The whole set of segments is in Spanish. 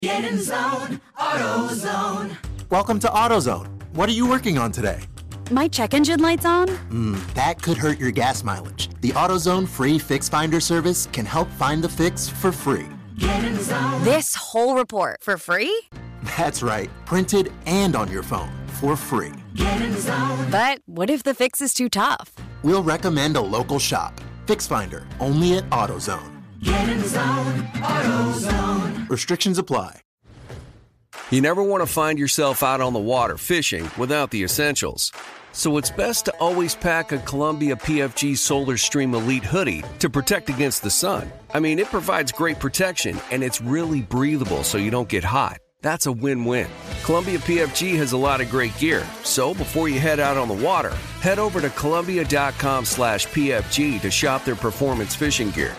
Get in zone, AutoZone. Welcome to AutoZone. What are you working on today? My check engine light's on? That could hurt your gas mileage. The AutoZone free Fix Finder service can help find the fix for free. Get in zone. This whole report for free? That's right, printed and on your phone for free. Get in zone. But what if the fix is too tough? We'll recommend a local shop. Fix Finder, only at AutoZone. Get in zone, AutoZone. Restrictions apply. You never want to find yourself out on the water fishing without the essentials. So it's best to always pack a Columbia PFG Solar Stream Elite hoodie to protect against the sun. I mean, it provides great protection and it's really breathable so you don't get hot. That's a win-win. Columbia PFG has a lot of great gear. So before you head out on the water, head over to Columbia.com/PFG to shop their performance fishing gear.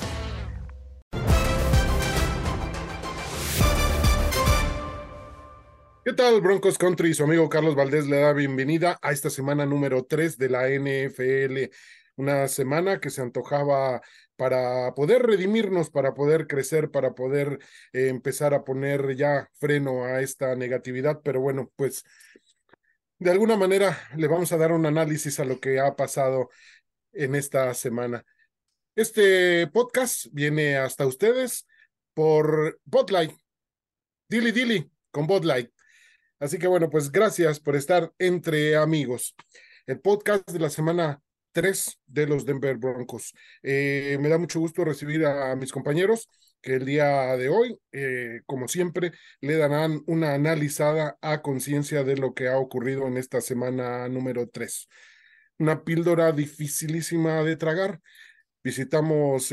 ¿Qué tal, Broncos Country? Su amigo Carlos Valdés le da bienvenida a esta semana número 3 de la NFL. Una semana que se antojaba para poder redimirnos, para poder crecer, para poder empezar a poner ya freno a esta negatividad. Pero bueno, pues de alguna manera le vamos a dar un análisis a lo que ha pasado en esta semana. Este podcast viene hasta ustedes por Bud Light. Dilly Dilly con Bud Light. Así que bueno, pues gracias por estar entre amigos. El podcast de la semana 3 de los Denver Broncos. Me da mucho gusto recibir a mis compañeros que el día de hoy, como siempre, le darán una analizada a conciencia de lo que ha ocurrido en esta semana número 3. Una píldora dificilísima de tragar. Visitamos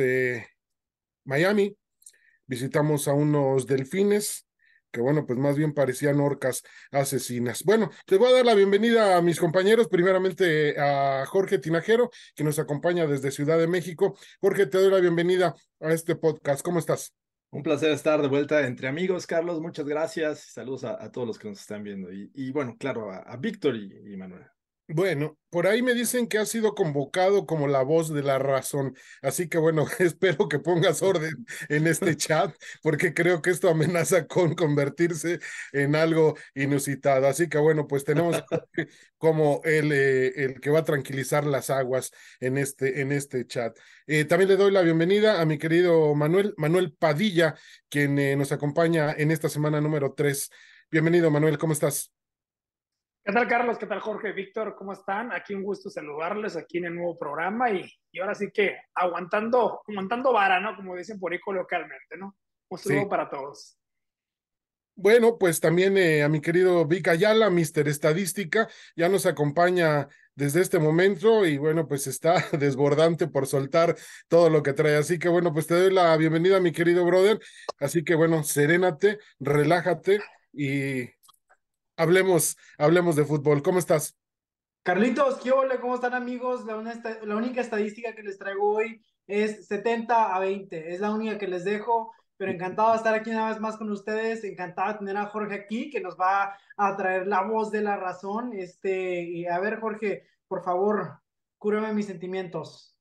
Miami, visitamos a unos delfines, que bueno, pues más bien parecían orcas asesinas. Bueno, les voy a dar la bienvenida a mis compañeros, primeramente a Jorge Tinajero, que nos acompaña desde Ciudad de México. Jorge, te doy la bienvenida a este podcast. ¿Cómo estás? Un placer estar de vuelta entre amigos, Carlos. Muchas gracias. Saludos a todos los que nos están viendo. Y bueno, claro, a Víctor y Manuel. Bueno, por ahí me dicen que has sido convocado como la voz de la razón, así que bueno, espero que pongas orden en este chat, porque creo que esto amenaza con convertirse en algo inusitado. Así que bueno, pues tenemos como el que va a tranquilizar las aguas en este chat. También le doy la bienvenida a mi querido Manuel Padilla, quien nos acompaña en esta semana número 3. Bienvenido, Manuel, ¿cómo estás? ¿Qué tal, Carlos? ¿Qué tal, Jorge? Víctor, ¿cómo están? Aquí un gusto saludarles aquí en el nuevo programa y ahora sí que aguantando vara, ¿no? Como dicen por ahí coloquialmente, ¿no? Un saludo Sí. para todos. Bueno, pues también a mi querido Vic Ayala, Mr. Estadística, ya nos acompaña desde este momento y bueno, pues está desbordante por soltar todo lo que trae. Así que bueno, pues te doy la bienvenida, mi querido brother. Así que bueno, serénate, relájate y hablemos de fútbol. ¿Cómo estás? Carlitos, ¿qué ole? ¿Cómo están, amigos? La única estadística que les traigo hoy es 70-20. Es la única que les dejo, pero encantado de estar aquí una vez más con ustedes. Encantado de tener a Jorge aquí, que nos va a traer la voz de la razón. Y a ver, Jorge, por favor, cúrame mis sentimientos.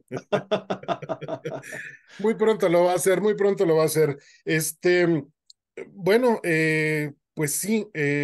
Muy pronto lo va a hacer, muy pronto lo va a hacer. Bueno, pues sí,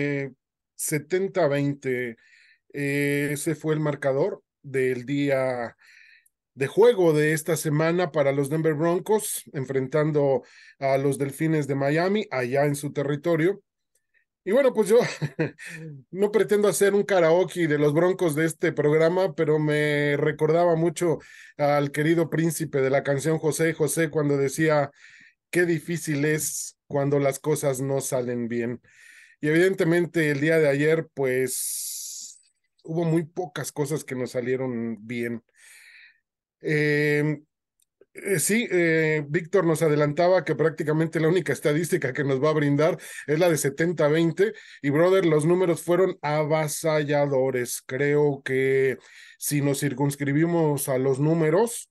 70-20. Ese fue el marcador del día de juego de esta semana para los Denver Broncos, enfrentando a los Delfines de Miami, allá en su territorio. Y bueno, pues yo no pretendo hacer un karaoke de los Broncos de este programa, pero me recordaba mucho al querido príncipe de la canción José José cuando decía, qué difícil es cuando las cosas no salen bien. Y evidentemente el día de ayer, pues hubo muy pocas cosas que nos salieron bien. Sí, Víctor nos adelantaba que prácticamente la única estadística que nos va a brindar es la de 70-20 y brother, los números fueron avasalladores. Creo que si nos circunscribimos a los números,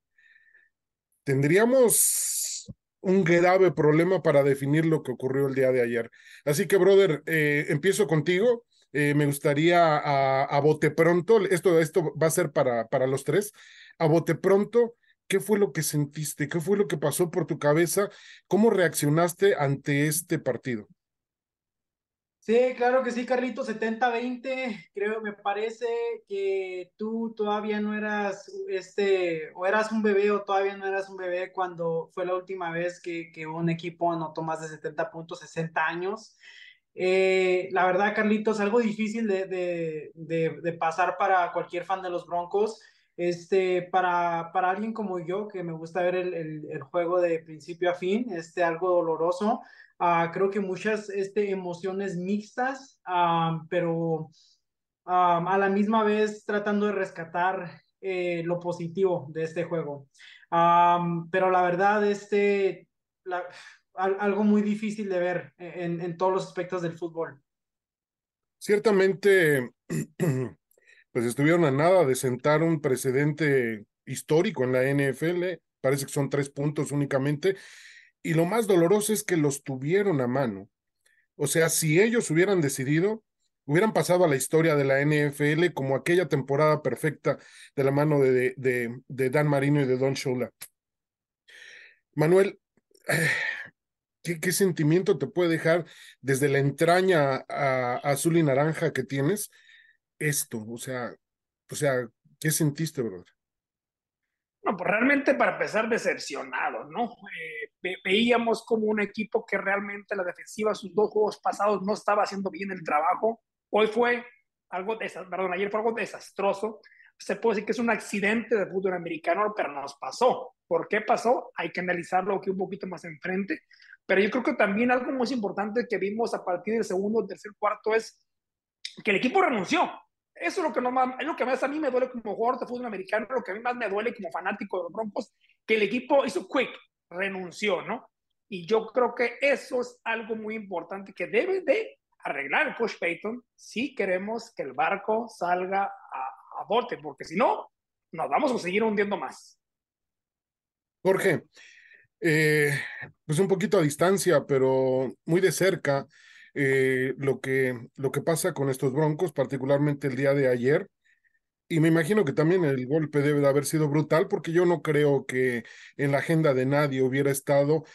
tendríamos un grave problema para definir lo que ocurrió el día de ayer. Así que, brother, empiezo contigo. Me gustaría a bote pronto, esto va a ser para los tres, a bote pronto, ¿Qué fue lo que sentiste? ¿Qué fue lo que pasó por tu cabeza? ¿Cómo reaccionaste ante este partido? Sí, claro que sí, Carlito, 70-20. Creo, me parece que tú todavía no eras o eras un bebé o todavía no eras un bebé cuando fue la última vez que un equipo anotó más de 70 puntos, 60 años. La verdad, Carlitos, algo difícil de pasar para cualquier fan de los Broncos. Para alguien como yo, que me gusta ver el juego de principio a fin, algo doloroso. Creo que muchas emociones mixtas, pero a la misma vez tratando de rescatar lo positivo de este juego. Pero la verdad, algo muy difícil de ver en todos los aspectos del fútbol. Ciertamente, pues estuvieron a nada de sentar un precedente histórico en la NFL. Parece que son 3 puntos únicamente. Y lo más doloroso es que los tuvieron a mano. O sea, si ellos hubieran decidido, hubieran pasado a la historia de la NFL como aquella temporada perfecta de la mano de Dan Marino y de Don Shula. Manuel, ¿qué sentimiento te puede dejar desde la entraña azul y naranja que tienes esto? O sea, ¿qué sentiste, brother? No, pues realmente para empezar decepcionado, ¿no? Veíamos como un equipo que realmente la defensiva, sus 2 juegos pasados no estaba haciendo bien el trabajo. Hoy fue ayer fue algo desastroso. Se puede decir que es un accidente de fútbol americano, pero nos pasó. ¿Por qué pasó? Hay que analizarlo aquí un poquito más enfrente. Pero yo creo que también algo muy importante que vimos a partir del segundo, tercer, cuarto es que el equipo renunció. Eso es lo que, es lo que más a mí me duele como jugador de fútbol americano, lo que a mí más me duele como fanático de los Broncos, que el equipo hizo quick, renunció, ¿no? Y yo creo que eso es algo muy importante que debe de arreglar el coach Payton si queremos que el barco salga a bote, porque si no, nos vamos a seguir hundiendo más. Jorge, eh, pues un poquito a distancia, pero muy de cerca, lo que pasa con estos Broncos, particularmente el día de ayer. Y me imagino que también el golpe debe de haber sido brutal, porque yo no creo que en la agenda de nadie hubiera estado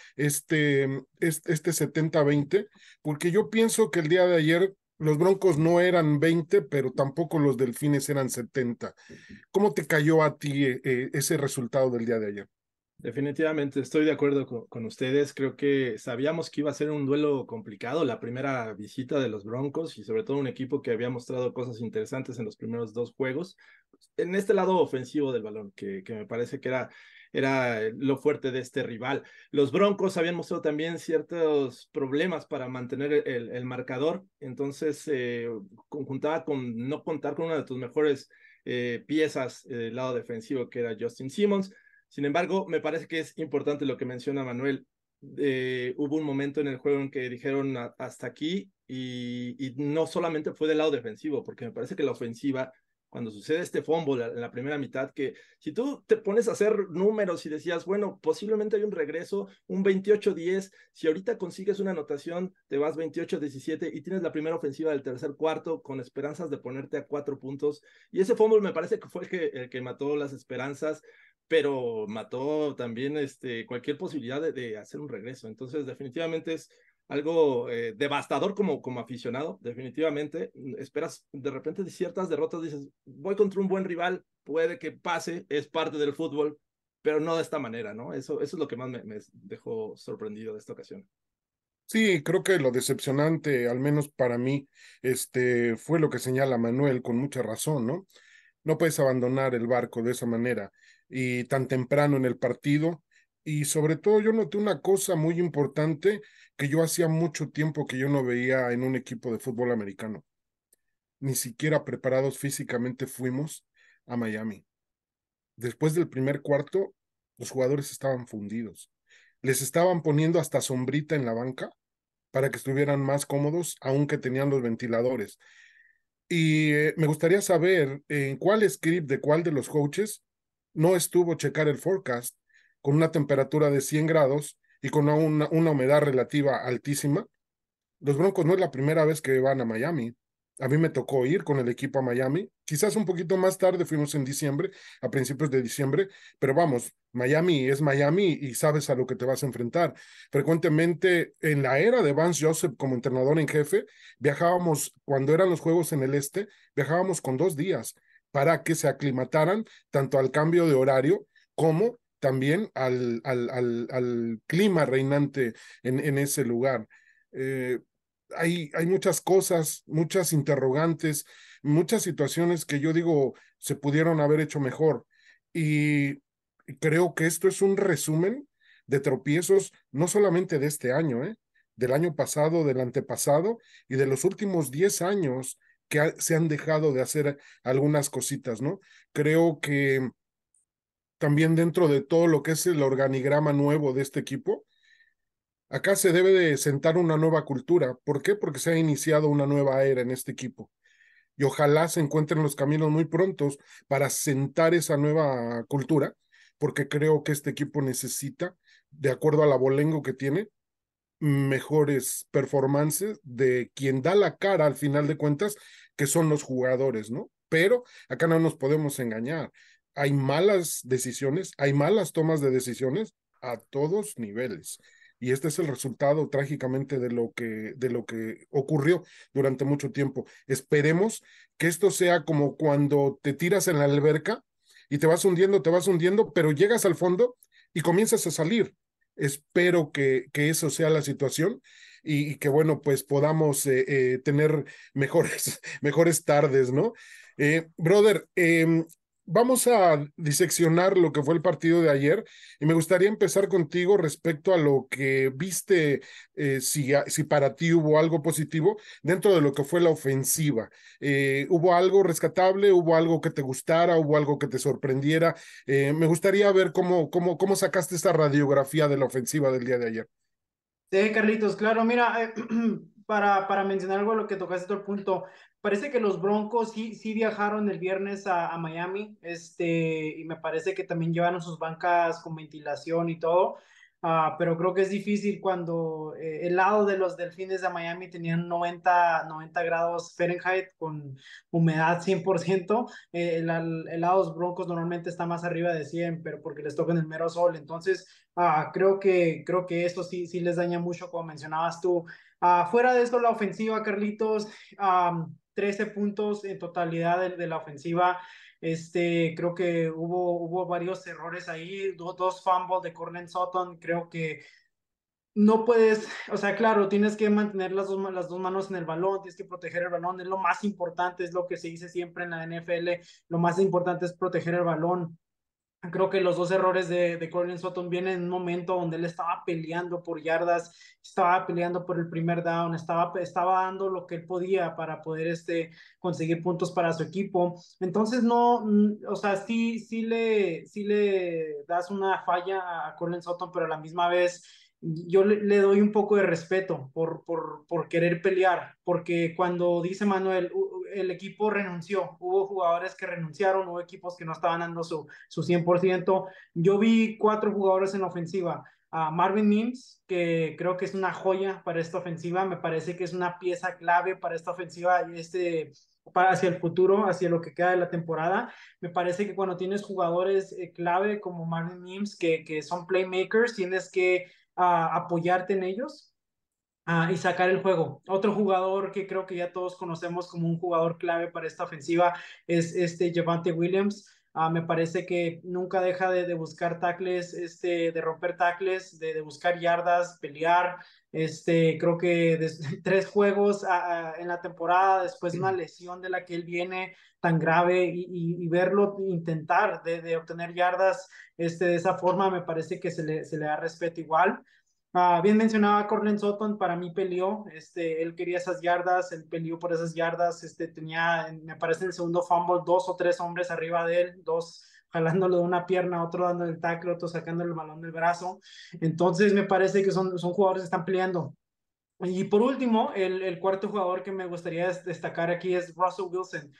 este 70-20, porque yo pienso que el día de ayer los Broncos no eran 20, pero tampoco los Delfines eran 70. ¿Cómo te cayó a ti ese resultado del día de ayer? Definitivamente estoy de acuerdo con ustedes. Creo que sabíamos que iba a ser un duelo complicado, la primera visita de los Broncos y sobre todo un equipo que había mostrado cosas interesantes en los primeros 2 juegos. En este lado ofensivo del balón, que me parece que era lo fuerte de este rival. Los Broncos habían mostrado también ciertos problemas para mantener el marcador, entonces conjuntaba con no contar con una de tus mejores piezas del lado defensivo, que era Justin Simmons. Sin embargo, me parece que es importante lo que menciona Manuel. Hubo un momento en el juego en que dijeron hasta aquí y no solamente fue del lado defensivo, porque me parece que la ofensiva, cuando sucede este fumble en la primera mitad, que si tú te pones a hacer números y decías, bueno, posiblemente hay un regreso, un 28-10, si ahorita consigues una anotación, te vas 28-17 y tienes la primera ofensiva del tercer cuarto con esperanzas de ponerte a 4 puntos. Y ese fumble me parece que fue el que mató las esperanzas, pero mató también cualquier posibilidad de hacer un regreso. Entonces, definitivamente es algo devastador como aficionado, definitivamente. Esperas de repente de ciertas derrotas, dices, voy contra un buen rival, puede que pase, es parte del fútbol, pero no de esta manera, ¿no? Eso es lo que más me dejó sorprendido de esta ocasión. Sí, creo que lo decepcionante, al menos para mí, fue lo que señala Manuel con mucha razón, ¿no? No puedes abandonar el barco de esa manera y tan temprano en el partido. Y sobre todo yo noté una cosa muy importante que yo hacía mucho tiempo que yo no veía en un equipo de fútbol americano. Ni siquiera preparados físicamente fuimos a Miami. Después del primer cuarto, los jugadores estaban fundidos. Les estaban poniendo hasta sombrita en la banca para que estuvieran más cómodos, aunque tenían los ventiladores. Y me gustaría saber en cuál script de cuál de los coaches no estuvo checar el forecast con una temperatura de 100 grados y con una humedad relativa altísima. Los Broncos no es la primera vez que van a Miami. A mí me tocó ir con el equipo a Miami. Quizás un poquito más tarde, fuimos en diciembre, a principios de diciembre, pero vamos, Miami es Miami y sabes a lo que te vas a enfrentar. Frecuentemente, en la era de Vance Joseph como entrenador en jefe, viajábamos, cuando eran los juegos en el este, viajábamos con 2 días para que se aclimataran tanto al cambio de horario como también al clima reinante en ese lugar. Eh, hay muchas cosas, muchas interrogantes, muchas situaciones que yo digo se pudieron haber hecho mejor. Y creo que esto es un resumen de tropiezos, no solamente de este año, del año pasado, del antepasado y de los últimos 10 años que se han dejado de hacer algunas cositas, ¿no? Creo que también dentro de todo lo que es el organigrama nuevo de este equipo, acá se debe de sentar una nueva cultura. ¿Por qué? Porque se ha iniciado una nueva era en este equipo. Y ojalá se encuentren los caminos muy prontos para sentar esa nueva cultura, porque creo que este equipo necesita, de acuerdo al abolengo que tiene, mejores performances de quien da la cara al final de cuentas, que son los jugadores, ¿no? Pero acá no nos podemos engañar. Hay malas decisiones, hay malas tomas de decisiones a todos niveles. Y este es el resultado trágicamente de lo que ocurrió durante mucho tiempo. Esperemos que esto sea como cuando te tiras en la alberca y te vas hundiendo, pero llegas al fondo y comienzas a salir. Espero que eso sea la situación y que, bueno, pues podamos tener mejores tardes, ¿no? Brother, vamos a diseccionar lo que fue el partido de ayer y me gustaría empezar contigo respecto a lo que viste, si para ti hubo algo positivo dentro de lo que fue la ofensiva. ¿Hubo algo rescatable? ¿Hubo algo que te gustara? ¿Hubo algo que te sorprendiera? Me gustaría ver cómo sacaste esta radiografía de la ofensiva del día de ayer. Sí, Carlitos, claro, mira, para mencionar algo de lo que tocaste todo el punto, parece que los Broncos sí viajaron el viernes a Miami, y me parece que también llevaron sus bancas con ventilación y todo, pero creo que es difícil cuando el lado de los Delfines de Miami tenían 90 grados Fahrenheit con humedad 100%, el lado de los Broncos normalmente está más arriba de 100, pero porque les toca en el mero sol, entonces creo que esto sí les daña mucho, como mencionabas tú. Fuera de esto, la ofensiva, Carlitos, 13 puntos en totalidad de la ofensiva. Creo que hubo varios errores ahí, dos fumbles de Courtland Sutton. Creo que no puedes, o sea, claro, tienes que mantener las dos manos en el balón, tienes que proteger el balón, es lo más importante, es lo que se dice siempre en la NFL, lo más importante es proteger el balón. Creo que los dos errores de Courtland Sutton vienen en un momento donde él estaba peleando por yardas, estaba peleando por el primer down, estaba dando lo que él podía para poder conseguir puntos para su equipo. Entonces, no, o sea, sí le das una falla a Courtland Sutton, pero a la misma vez yo le doy un poco de respeto por querer pelear, porque cuando dice Manuel, el equipo renunció, hubo jugadores que renunciaron, hubo equipos que no estaban dando su 100%. Yo vi 4 jugadores en ofensiva. Marvin Mims, que creo que es una joya para esta ofensiva, me parece que es una pieza clave para esta ofensiva hacia el futuro, hacia lo que queda de la temporada. Me parece que cuando tienes jugadores clave como Marvin Mims, que son playmakers, tienes que apoyarte en ellos y sacar el juego. Otro jugador que creo que ya todos conocemos como un jugador clave para esta ofensiva es Javonte Williams. Me parece que nunca deja de buscar tackles, de romper tackles, de buscar yardas, pelear. Creo que 3 juegos en la temporada después de una lesión de la que él viene tan grave y verlo intentar de obtener yardas de esa forma, me parece que se le da respeto igual. Bien mencionaba Courtland Sutton, para mí peleó, él quería esas yardas, él peleó por esas yardas, tenía, me parece en el segundo fumble, 2 o 3 hombres arriba de él, dos jalándolo de una pierna, otro dándole el tackle, otro sacándole el balón del brazo, entonces me parece que son jugadores que están peleando. Y por último, el cuarto jugador que me gustaría destacar aquí es Russell Wilson.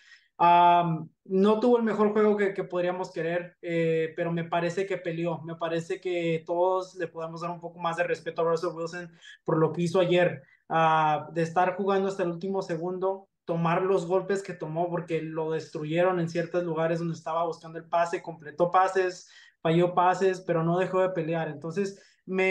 No tuvo el mejor juego que podríamos querer, pero me parece que peleó. Me parece que todos le podemos dar un poco más de respeto a Russell Wilson por lo que hizo ayer, de estar jugando hasta el último segundo, tomar los golpes que tomó, porque lo destruyeron en ciertos lugares donde estaba buscando el pase, completó pases, falló pases, pero no dejó de pelear. Entonces,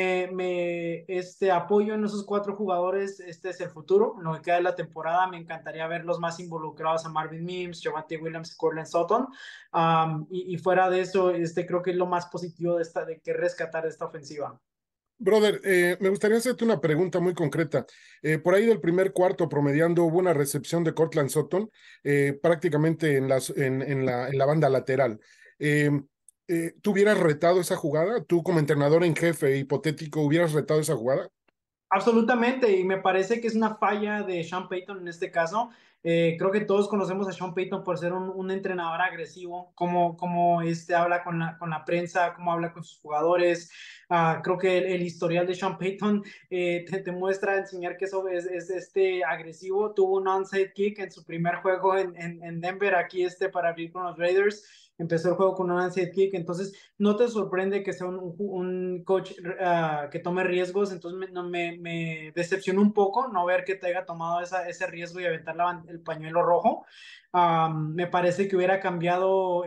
apoyo en esos 4 jugadores. Este es el futuro, en lo que queda de la temporada. Me encantaría verlos más involucrados a Marvin Mims, Javonte Williams y Courtland Sutton. Y fuera de eso, creo que es lo más positivo de que rescatar de esta ofensiva. Brother, me gustaría hacerte una pregunta muy concreta. Por ahí del primer cuarto promediando hubo una recepción de Courtland Sutton prácticamente en la banda lateral. Eh, ¿Tú hubieras retado esa jugada? ¿Tú como entrenador en jefe hipotético hubieras retado esa jugada? Absolutamente, y me parece que es una falla de Sean Payton en este caso. Creo que todos conocemos a Sean Payton por ser un entrenador agresivo, como habla con la prensa, cómo habla con sus jugadores. Creo que el historial de Sean Payton te muestra enseñar que eso es agresivo. Tuvo un onside kick en su primer juego en Denver, aquí para abrir con los Raiders. Empezó el juego con un onside kick, entonces no te sorprende que sea un coach que tome riesgos. Entonces me decepcionó un poco no ver que te haya tomado ese riesgo y aventar el pañuelo rojo. Me parece que hubiera cambiado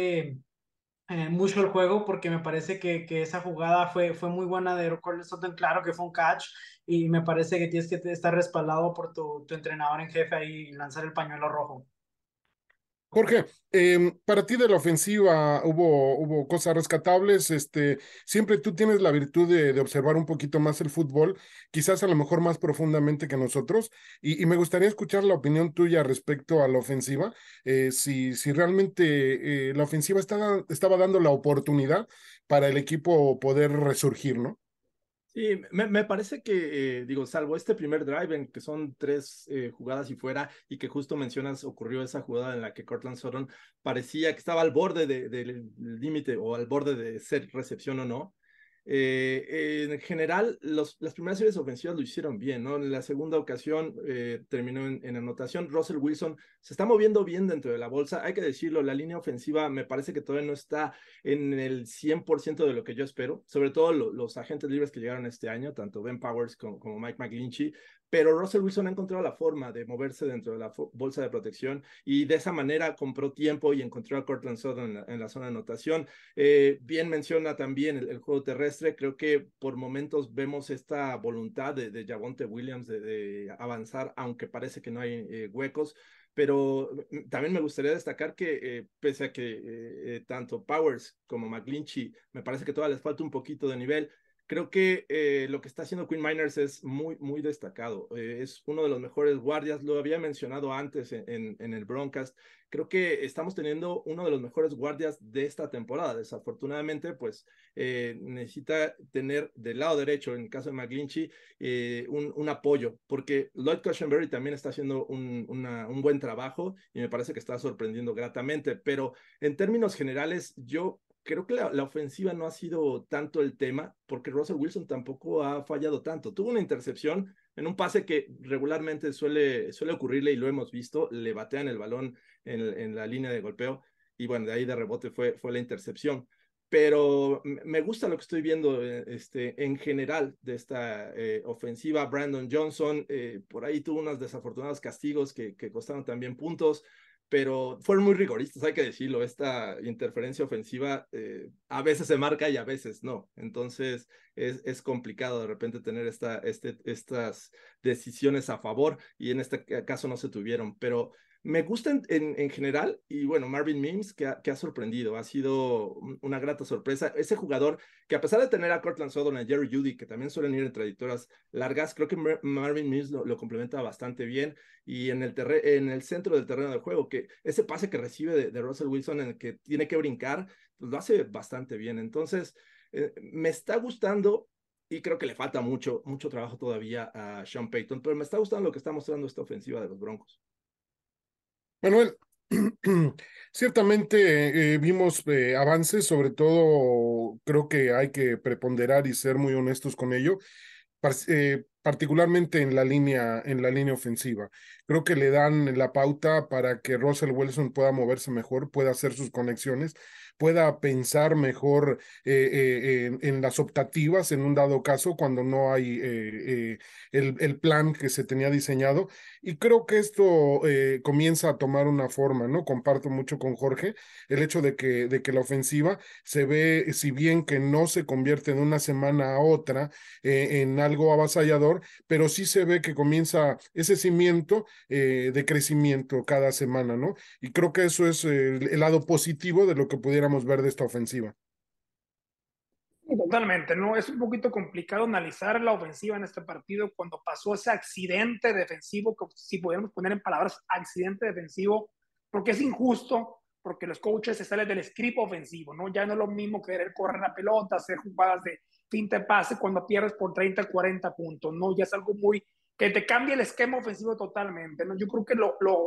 mucho el juego, porque me parece que esa jugada fue muy buena de Courtland Sutton. Claro que fue un catch, y me parece que tienes que estar respaldado por tu entrenador en jefe ahí y lanzar el pañuelo rojo. Jorge, para ti de la ofensiva hubo cosas rescatables. Siempre tú tienes la virtud de observar un poquito más el fútbol, quizás a lo mejor más profundamente que nosotros, y me gustaría escuchar la opinión tuya respecto a la ofensiva, si realmente la ofensiva estaba dando la oportunidad para el equipo poder resurgir, ¿no? Sí, me parece que, digo, salvo este primer drive en que son 3 jugadas y fuera, y que justo mencionas, ocurrió esa jugada en la que Courtland Sutton parecía que estaba al borde del límite o al borde de ser recepción o no. En general, las primeras series ofensivas lo hicieron bien, ¿no? En la segunda ocasión terminó en anotación. Russell Wilson se está moviendo bien dentro de la bolsa, hay que decirlo. La línea ofensiva me parece que todavía no está en el 100% de lo que yo espero, sobre todo los agentes libres que llegaron este año, tanto Ben Powers como Mike McGlinchey, pero Russell Wilson ha encontrado la forma de moverse dentro de la bolsa de protección, y de esa manera compró tiempo y encontró a Courtland Sutton en la zona de anotación. Bien menciona también el juego terrestre. Creo que por momentos vemos esta voluntad de Javonte Williams de avanzar, aunque parece que no hay huecos. Pero también me gustaría destacar que pese a que tanto Powers como McGlinchey me parece que todavía les falta un poquito de nivel, creo que lo que está haciendo Quinn Miners es muy, muy destacado. Es uno de los mejores guardias, lo había mencionado antes en el broadcast. Creo que estamos teniendo uno de los mejores guardias de esta temporada. Desafortunadamente, pues necesita tener del lado derecho, en el caso de McGlinchey, un apoyo, porque Lloyd Cushenberry también está haciendo un buen trabajo y me parece que está sorprendiendo gratamente. Pero en términos generales, yo creo que la ofensiva no ha sido tanto el tema, porque Russell Wilson tampoco ha fallado tanto. Tuvo una intercepción en un pase que regularmente suele ocurrirle, y lo hemos visto. Le batean el balón en la línea de golpeo, y bueno, de ahí de rebote fue la intercepción. Pero me gusta lo que estoy viendo en general de esta ofensiva. Brandon Johnson por ahí tuvo unos desafortunados castigos que costaron también puntos, pero fueron muy rigoristas, hay que decirlo. Esta interferencia ofensiva a veces se marca y a veces no. Entonces es complicado de repente tener estas decisiones a favor, y en este caso no se tuvieron. Pero me gusta en general. Y bueno, Marvin Mims, que ha sorprendido, ha sido una grata sorpresa. Ese jugador que, a pesar de tener a Courtland Sutton y a Jerry Jeudy, que también suelen ir en trayectorias largas, creo que Marvin Mims lo complementa bastante bien. Y en el centro del terreno de juego, que ese pase que recibe de Russell Wilson, en el que tiene que brincar, pues lo hace bastante bien. Entonces, me está gustando. Y creo que le falta mucho trabajo todavía a Sean Payton, pero me está gustando lo que está mostrando esta ofensiva de los Broncos. Manuel, ciertamente vimos avances. Sobre todo creo que hay que preponderar y ser muy honestos con ello, particularmente en la línea ofensiva. Creo que le dan la pauta para que Russell Wilson pueda moverse mejor, pueda hacer sus conexiones, pueda pensar mejor en las optativas en un dado caso cuando no hay el plan que se tenía diseñado. Y creo que esto comienza a tomar una forma, ¿no? Comparto mucho con Jorge el hecho de que la ofensiva se ve, si bien que no se convierte de una semana a otra en algo avasallador, pero sí se ve que comienza ese cimiento de crecimiento cada semana, ¿no? Y creo que eso es el lado positivo de lo que pudiéramos ver de esta ofensiva. Totalmente, ¿no? Es un poquito complicado analizar la ofensiva en este partido cuando pasó ese accidente defensivo, que si pudiéramos poner en palabras accidente defensivo, porque es injusto, porque los coaches se salen del script ofensivo, ¿no? Ya no es lo mismo querer correr la pelota, hacer jugadas de finta de pase cuando pierdes por 30, 40 puntos, ¿no? Ya es algo muy, que te cambia el esquema ofensivo totalmente, ¿no? Yo creo que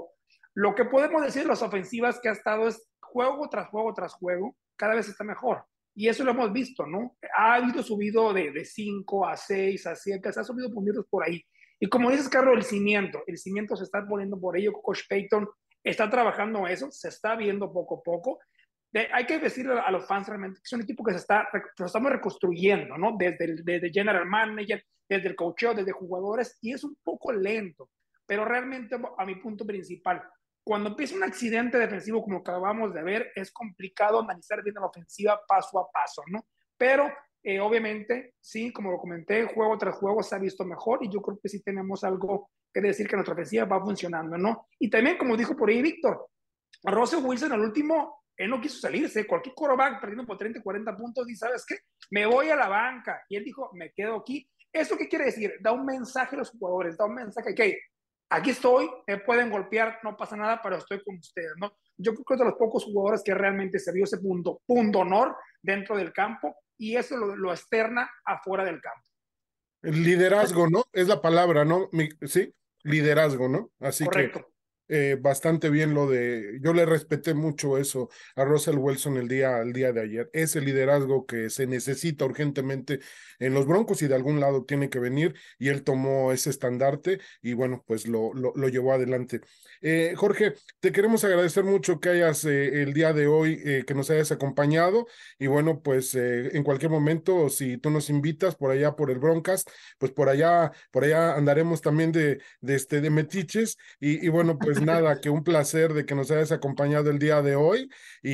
lo que podemos decir de las ofensivas que ha estado es juego tras juego tras juego, cada vez está mejor. Y eso lo hemos visto, ¿no? Ha habido subido de 5 a 6 a 7, se ha subido puntos por ahí. Y como dices, Carlos, el cimiento se está poniendo por ello. Coach Payton está trabajando eso, se está viendo poco a poco. Hay que decirle a los fans realmente que es un equipo que lo estamos reconstruyendo, ¿no? Desde general manager, desde el coacheo, desde jugadores, y es un poco lento. Pero realmente, a mi punto principal, cuando empieza un accidente defensivo como acabamos de ver, es complicado analizar bien la ofensiva paso a paso, ¿no? Pero obviamente, sí, como lo comenté, juego tras juego se ha visto mejor y yo creo que sí tenemos algo que decir que nuestra ofensiva va funcionando, ¿no? Y también, como dijo por ahí Víctor, Russell Wilson al último, él no quiso salirse, cualquier quarterback perdiendo por 30, 40 puntos y ¿sabes qué? Me voy a la banca. Y él dijo, me quedo aquí. ¿Eso qué quiere decir? Da un mensaje a los jugadores, da un mensaje que aquí estoy, me pueden golpear, no pasa nada, pero estoy con ustedes, ¿no? Yo creo que es de los pocos jugadores que realmente se vio ese punto honor dentro del campo y eso lo externa afuera del campo. El liderazgo, ¿no? Es la palabra, ¿no? Sí, liderazgo, ¿no? Así que Correcto. bastante bien lo de, yo le respeté mucho eso a Russell Wilson el día de ayer, ese liderazgo que se necesita urgentemente en los Broncos y de algún lado tiene que venir y él tomó ese estandarte y bueno, pues lo llevó adelante. Jorge, te queremos agradecer mucho que hayas el día de hoy, que nos hayas acompañado y bueno, pues en cualquier momento, si tú nos invitas por allá por el Broncast, pues por allá andaremos también de metiches y bueno, pues nada, que un placer de que nos hayas acompañado el día de hoy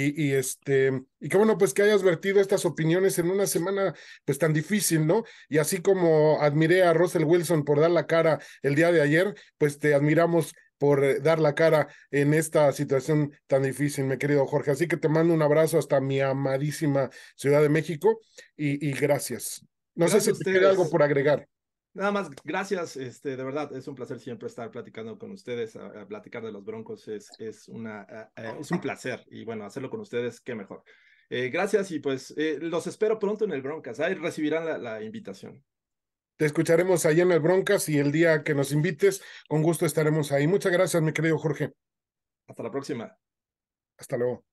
y que bueno, pues que hayas vertido estas opiniones en una semana pues tan difícil, ¿no? Y así como admiré a Russell Wilson por dar la cara el día de ayer, pues te admiramos por dar la cara en esta situación tan difícil, mi querido Jorge. Así que te mando un abrazo hasta mi amadísima Ciudad de México y gracias. No sé Gracias a si te queda algo ustedes. por agregar. Nada más, gracias, de verdad, es un placer siempre estar platicando con ustedes, a platicar de los Broncos es un placer y bueno, hacerlo con ustedes, qué mejor. Gracias y pues los espero pronto en el Broncas, ahí recibirán la invitación. Te escucharemos ahí en el Broncas y el día que nos invites, con gusto estaremos ahí. Muchas gracias, mi querido Jorge. Hasta la próxima. Hasta luego.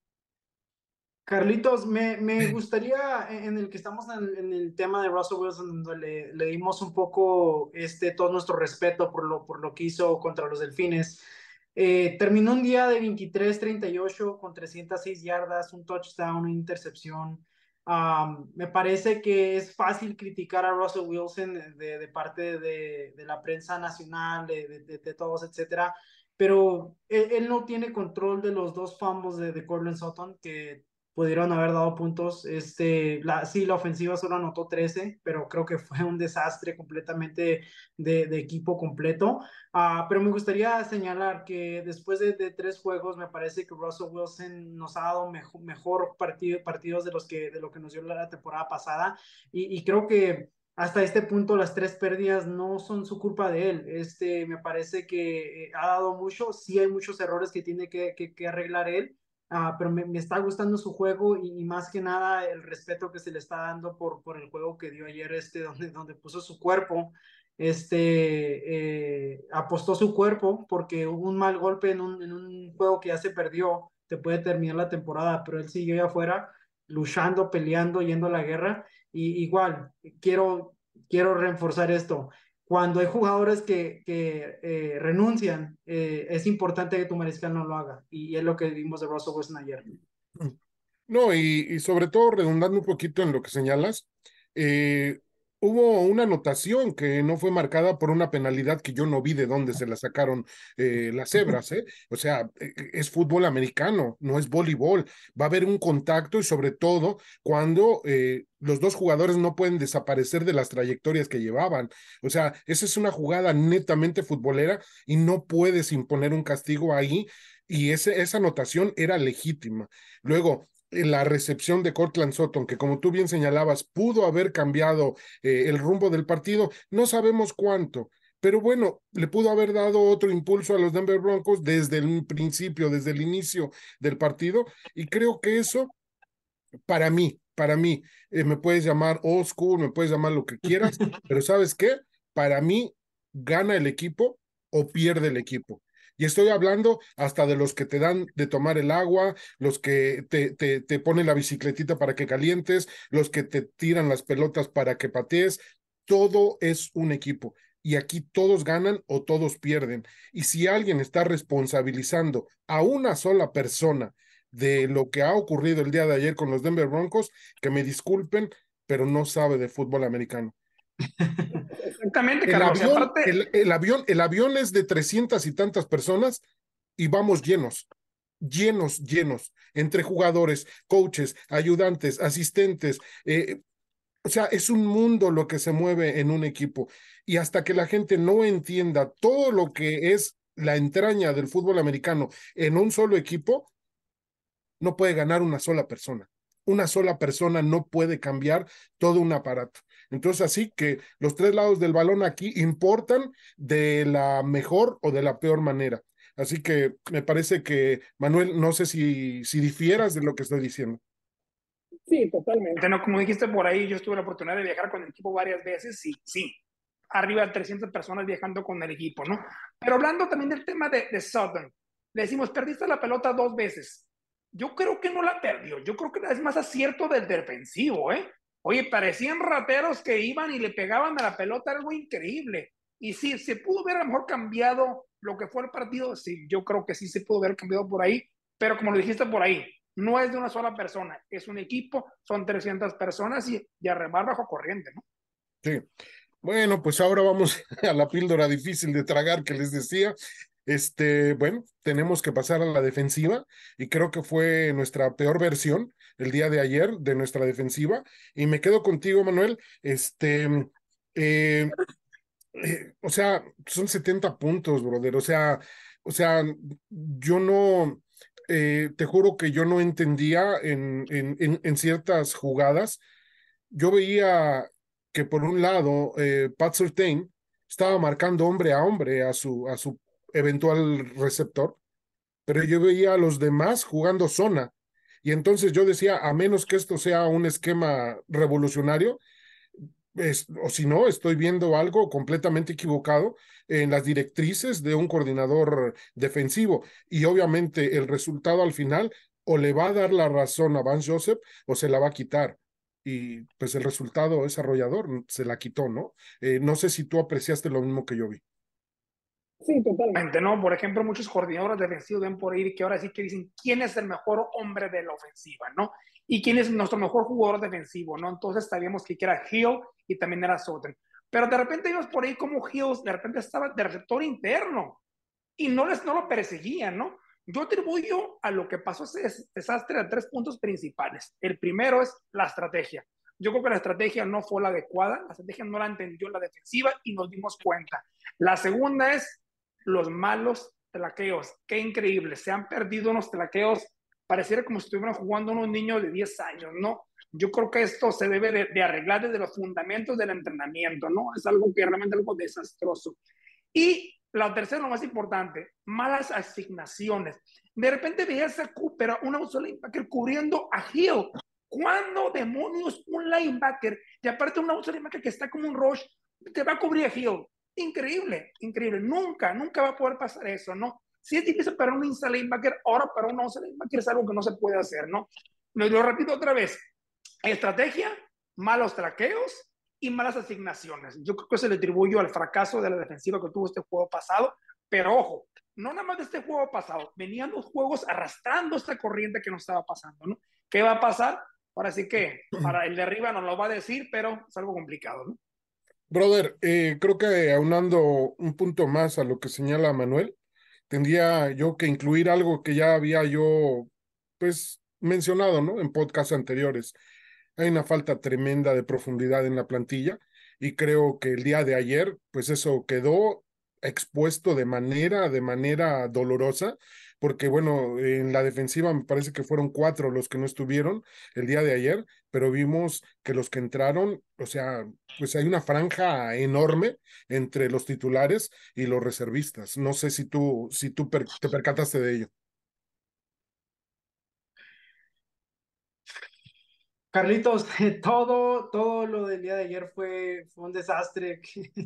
Carlitos, me gustaría, en el que estamos en el tema de Russell Wilson, donde le dimos un poco todo nuestro respeto por lo que hizo contra los Delfines. Terminó un día de 23-38 con 306 yardas, un touchdown, una intercepción. Me parece que es fácil criticar a Russell Wilson de parte de la prensa nacional, de todos, etcétera, pero él no tiene control de los dos fumbles de Courtland Sutton que pudieron haber dado puntos. Sí, la ofensiva solo anotó 13, pero creo que fue un desastre completamente de equipo completo. Pero me gustaría señalar que después de 3 juegos, me parece que Russell Wilson nos ha dado mejor partidos de lo que nos dio la temporada pasada. Y creo que hasta este punto las 3 pérdidas no son su culpa de él. Me parece que ha dado mucho. Sí hay muchos errores que tiene que arreglar él, pero me está gustando su juego y más que nada el respeto que se le está dando por el juego que dio ayer, donde puso su cuerpo, apostó su cuerpo porque un mal golpe en un juego que ya se perdió te puede terminar la temporada, pero él siguió ahí afuera luchando, peleando, yendo a la guerra y igual quiero reforzar esto. Cuando hay jugadores que renuncian, es importante que tu mariscal no lo haga. Y es lo que vimos de Russell Wilson ayer. No, y sobre todo redundando un poquito en lo que señalas, eh, hubo una anotación que no fue marcada por una penalidad que yo no vi de dónde se la sacaron las cebras, ¿eh? O sea, es fútbol americano, no es voleibol. Va a haber un contacto y sobre todo cuando los dos jugadores no pueden desaparecer de las trayectorias que llevaban. O sea, esa es una jugada netamente futbolera y no puedes imponer un castigo ahí. Y esa anotación era legítima. Luego, la recepción de Cortland Sutton, que como tú bien señalabas, pudo haber cambiado el rumbo del partido, no sabemos cuánto, pero bueno, le pudo haber dado otro impulso a los Denver Broncos desde el principio, desde el inicio del partido, y creo que eso, para mí, me puedes llamar old school, me puedes llamar lo que quieras, pero ¿sabes qué? Para mí, gana el equipo o pierde el equipo. Y estoy hablando hasta de los que te dan de tomar el agua, los que te ponen la bicicletita para que calientes, los que te tiran las pelotas para que patees. Todo es un equipo. Y aquí todos ganan o todos pierden. Y si alguien está responsabilizando a una sola persona de lo que ha ocurrido el día de ayer con los Denver Broncos, que me disculpen, pero no sabe de fútbol americano. Exactamente, El Carlos. Y avión, aparte, el avión es de 300 y tantas personas y vamos llenos, llenos, llenos, entre jugadores, coaches, ayudantes, asistentes. O sea, es un mundo lo que se mueve en un equipo. Y hasta que la gente no entienda todo lo que es la entraña del fútbol americano en un solo equipo, no puede ganar una sola persona. Una sola persona no puede cambiar todo un aparato. Entonces, así que los tres lados del balón aquí importan de la mejor o de la peor manera. Así que me parece que, Manuel, no sé si difieras de lo que estoy diciendo. sí, totalmente. No, como dijiste por ahí, yo tuve la oportunidad de viajar con el equipo varias veces y sí, arriba de 300 personas viajando con el equipo, ¿no? Pero hablando también del tema de Sutton, le decimos, perdiste la pelota 2 veces. Yo creo que no la perdió, yo creo que es más acierto del defensivo, ¿eh? Oye, parecían rateros que iban y le pegaban a la pelota, algo increíble. Y sí, se pudo ver a lo mejor cambiado lo que fue el partido, sí, yo creo que sí se pudo ver cambiado por ahí, pero como lo dijiste por ahí, no es de una sola persona, es un equipo, son 300 personas y a remar bajo corriente, ¿no? Sí. Bueno, pues ahora vamos a la píldora difícil de tragar que les decía. Bueno, tenemos que pasar a la defensiva y creo que fue nuestra peor versión el día de ayer de nuestra defensiva. Y me quedo contigo, Manuel. Eh, o sea, son 70 puntos, brother. O sea, yo no, te juro que yo no entendía en ciertas jugadas. Yo veía que por un lado Pat Surtain estaba marcando hombre a hombre a su eventual receptor, pero yo veía a los demás jugando zona. Y entonces yo decía, a menos que esto sea un esquema revolucionario, o si no, estoy viendo algo completamente equivocado en las directrices de un coordinador defensivo. Y obviamente el resultado al final o le va a dar la razón a Vance Joseph o se la va a quitar. Y pues el resultado es arrollador, se la quitó, ¿no? No sé si tú apreciaste lo mismo que yo vi. Sí, totalmente, ¿no? Por ejemplo, muchos coordinadores defensivos ven por ahí que ahora sí que dicen quién es el mejor hombre de la ofensiva, ¿no? Y quién es nuestro mejor jugador defensivo, ¿no? Entonces sabíamos que era Hill y también era Sutton. Pero de repente vimos por ahí como Hill de repente estaba de receptor interno y no lo perseguían, ¿no? Yo atribuyo a lo que pasó ese desastre a 3 puntos principales. El primero es la estrategia. Yo creo que la estrategia no fue la adecuada, la estrategia no la entendió la defensiva y nos dimos cuenta. La segunda es los malos tlaqueos. Qué increíble, se han perdido unos tlaqueos, pareciera como si estuvieran jugando unos niños de 10 años, ¿no? Yo creo que esto se debe de arreglar desde los fundamentos del entrenamiento, ¿no? Es algo que realmente es algo desastroso. Y la tercera, lo más importante, malas asignaciones. De repente veías a Cooper, un outside linebacker cubriendo a Hill. ¿Cuándo demonios un linebacker, y aparte un outside linebacker que está como un rush, te va a cubrir a Hill? Increíble, increíble. Nunca, nunca va a poder pasar eso, ¿no? Si es difícil para un inside linebacker, ahora para un outside linebacker es algo que no se puede hacer, ¿no? Lo repito otra vez. Estrategia, malos traqueos y malas asignaciones. Yo creo que se le atribuyo al fracaso de la defensiva que tuvo este juego pasado, pero ojo, no nada más de este juego pasado, venían los juegos arrastrando esta corriente que nos estaba pasando, ¿no? ¿Qué va a pasar? Ahora sí que para el de arriba nos lo va a decir, pero es algo complicado, ¿no? Brother, creo que aunando un punto más a lo que señala Manuel, tendría yo que incluir algo que ya había yo, pues, mencionado, ¿no? En podcasts anteriores. Hay una falta tremenda de profundidad en la plantilla y creo que el día de ayer, pues eso quedó expuesto de manera dolorosa, porque bueno, en la defensiva me parece que fueron 4 los que no estuvieron el día de ayer, pero vimos que los que entraron, o sea, pues hay una franja enorme entre los titulares y los reservistas. No sé si tú te percataste de ello. Carlitos, todo lo del día de ayer fue un desastre.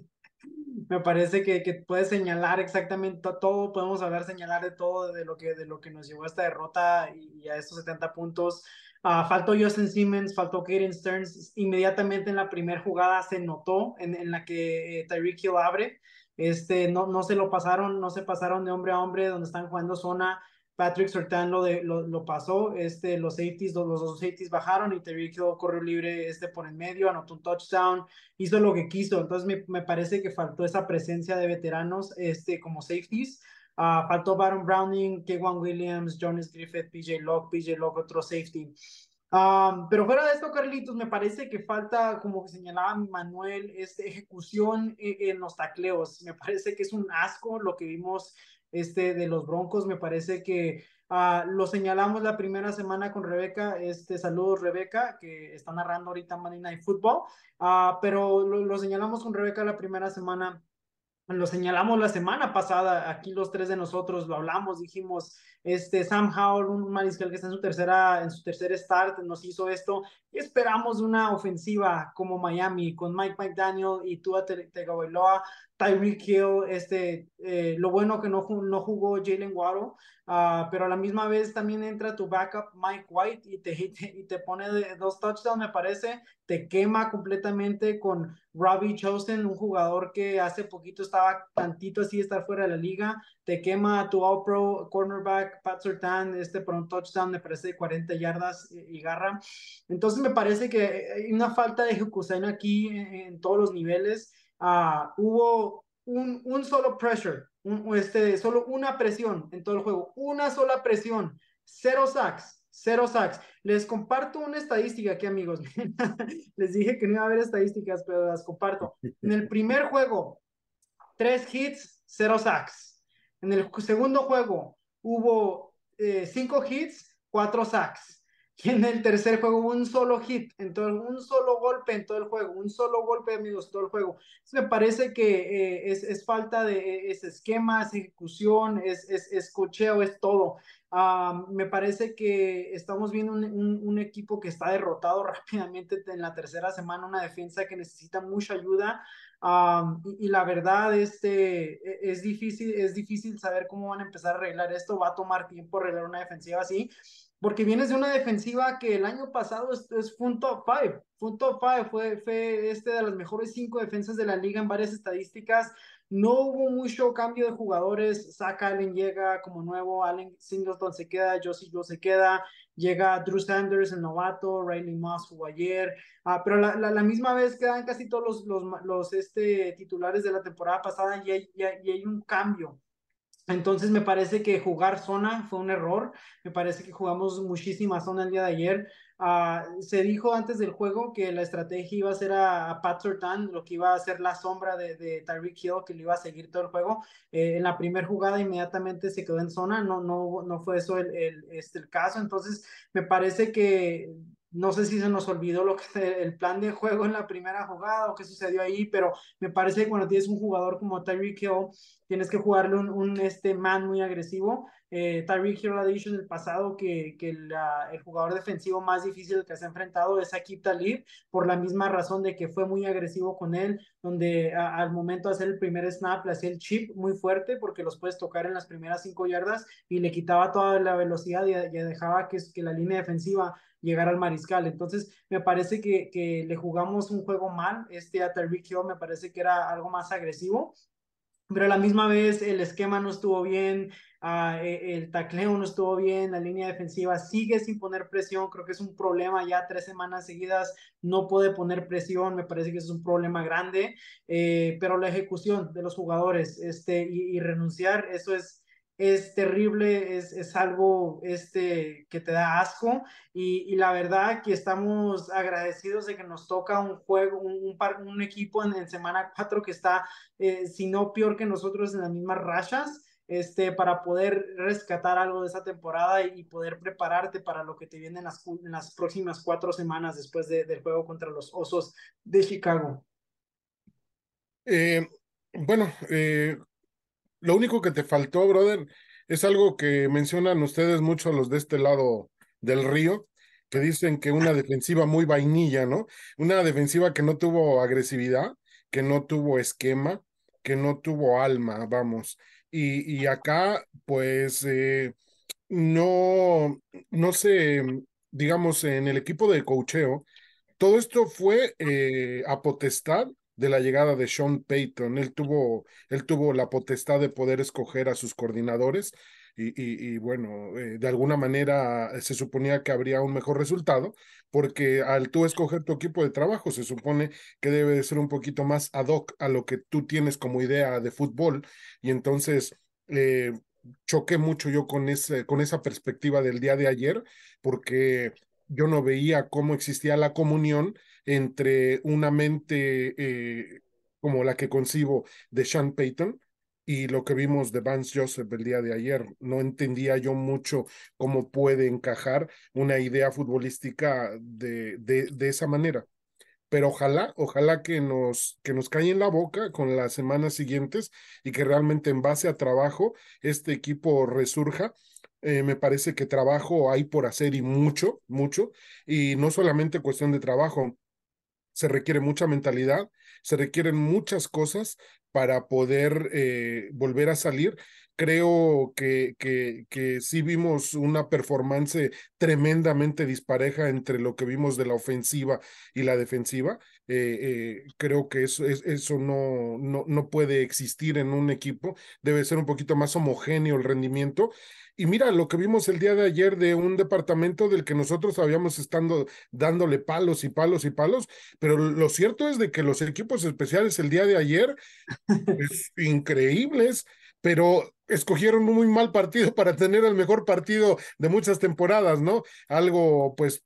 Me parece que puedes señalar exactamente todo, podemos hablar, señalar de todo, de lo que nos llevó a esta derrota y a estos 70 puntos. Faltó Justin Simmons, faltó Caden Stearns. Inmediatamente en la primera jugada se notó en la que Tyreek Hill abre. No se lo pasaron, no se pasaron de hombre a hombre donde están jugando zona. Patrick Surtain lo pasó, los dos safeties bajaron y Tyreek Hill corrió libre por en medio, anotó un touchdown, hizo lo que quiso. Entonces me parece que faltó esa presencia de veteranos como safeties. Faltó Baron Browning, K'Wan Williams, Jonas Griffith, PJ Locke, otro safety. Pero fuera de esto, Carlitos, me parece que falta, como señalaba Manuel, ejecución en los tacleos. Me parece que es un asco lo que vimos de los Broncos. Me parece que lo señalamos la primera semana con Rebeca. Saludos, Rebeca, que está narrando ahorita Monday Night Football. Pero lo señalamos con Rebeca la primera semana. Lo señalamos la semana pasada, aquí los tres de nosotros lo hablamos, dijimos, Sam Howell, un mariscal que está en su tercer start, nos hizo esto, y esperamos una ofensiva como Miami, con Mike McDaniel y Tua Tagovailoa, Tyreek Hill, lo bueno que no jugó Jalen Waddle, pero a la misma vez también entra tu backup Mike White y te pone dos touchdowns, me parece, te quema completamente con Robbie Chosen, un jugador que hace poquito estaba tantito así de estar fuera de la liga, te quema a tu All-Pro cornerback Pat Surtain, por un touchdown me parece de 40 yardas y garra. Entonces me parece que hay una falta de ejecución aquí en todos los niveles. Hubo un solo pressure, solo una presión en todo el juego, una sola presión, cero sacks, cero sacks. Les comparto una estadística aquí, amigos. Les dije que no iba a haber estadísticas, pero las comparto. En el primer juego, 3 hits, 0 sacks. En el segundo juego hubo 5 hits, 4 sacks. Y en el tercer juego un solo hit, un solo golpe en todo el juego, un solo golpe, amigos, en todo el juego. Entonces, me parece que es falta de ese esquema, es ejecución, es cocheo, es todo. Me parece que estamos viendo un equipo que está derrotado rápidamente en la tercera semana, una defensa que necesita mucha ayuda. Y la verdad, es difícil saber cómo van a empezar a arreglar esto. Va a tomar tiempo arreglar una defensiva así, porque vienes de una defensiva que el año pasado fue un top 5, fue de las mejores 5 defensas de la liga en varias estadísticas. No hubo mucho cambio de jugadores. Zach Allen llega como nuevo, Allen Singleton se queda, Josie Joe se queda, llega Drew Sanders, el novato, Riley Moss jugó ayer. Pero la misma vez quedan casi todos los titulares de la temporada pasada y hay un cambio. Entonces me parece que jugar zona fue un error. Me parece que jugamos muchísima zona el día de ayer. Se dijo antes del juego que la estrategia iba a ser a Pat Surtain, lo que iba a ser la sombra de Tyreek Hill, que lo iba a seguir todo el juego. En la primera jugada inmediatamente se quedó en zona, no fue eso el caso. Entonces me parece que no sé si se nos olvidó el plan de juego en la primera jugada o qué sucedió ahí, pero me parece que cuando tienes un jugador como Tyreek Hill, tienes que jugarle un man muy agresivo. Tyreek Hill ha dicho en el pasado que el jugador defensivo más difícil que se ha enfrentado es Aqib Talib, por la misma razón de que fue muy agresivo con él, donde al momento de hacer el primer snap le hacía el chip muy fuerte porque los puedes tocar en las primeras 5 yardas y le quitaba toda la velocidad y dejaba que la línea defensiva llegar al mariscal. Entonces me parece que le jugamos un juego mal a Tyreek Hill, me parece que era algo más agresivo. pero a la misma vez el esquema no estuvo bien, el tacleo no estuvo bien, la línea defensiva sigue sin poner presión, creo que es un problema ya 3 semanas seguidas, no puede poner presión, me parece que es un problema grande, pero la ejecución de los jugadores y renunciar, eso es terrible, es algo que te da asco y la verdad que estamos agradecidos de que nos toca un juego, un equipo en semana 4 que está, si no peor que nosotros en las mismas rachas, para poder rescatar algo de esa temporada y poder prepararte para lo que te viene en las próximas 4 semanas después del juego contra los Osos de Chicago. Eh, bueno, lo único que te faltó, brother, es algo que mencionan ustedes mucho los de este lado del río, que dicen que una defensiva muy vainilla, ¿no? Una defensiva que no tuvo agresividad, que no tuvo esquema, que no tuvo alma, vamos. Y acá, pues, no, no sé, digamos, en el equipo de coacheo, todo esto fue a potestad de la llegada de Sean Payton. Él tuvo la potestad de poder escoger a sus coordinadores y bueno, de alguna manera se suponía que habría un mejor resultado, porque al tú escoger tu equipo de trabajo, se supone que debe de ser un poquito más ad hoc a lo que tú tienes como idea de fútbol. Y entonces choqué mucho yo con esa perspectiva del día de ayer, porque yo no veía cómo existía la comunión entre una mente como la que concibo de Sean Payton y lo que vimos de Vance Joseph el día de ayer. No entendía yo mucho cómo puede encajar una idea futbolística de esa manera. Pero ojalá que nos cae en la boca con las semanas siguientes y que realmente en base a trabajo este equipo resurja. Me parece que trabajo hay por hacer y mucho, mucho, y no solamente cuestión de trabajo, se requiere mucha mentalidad, se requieren muchas cosas para poder volver a salir. Creo que sí vimos una performance tremendamente dispareja entre lo que vimos de la ofensiva y la defensiva. Creo que eso no puede existir en un equipo, debe ser un poquito más homogéneo el rendimiento. Y mira lo que vimos el día de ayer de un departamento del que nosotros habíamos estado dándole palos y palos y palos, pero lo cierto es de que los equipos especiales el día de ayer, pues increíbles, pero escogieron un muy mal partido para tener el mejor partido de muchas temporadas, ¿no? Algo pues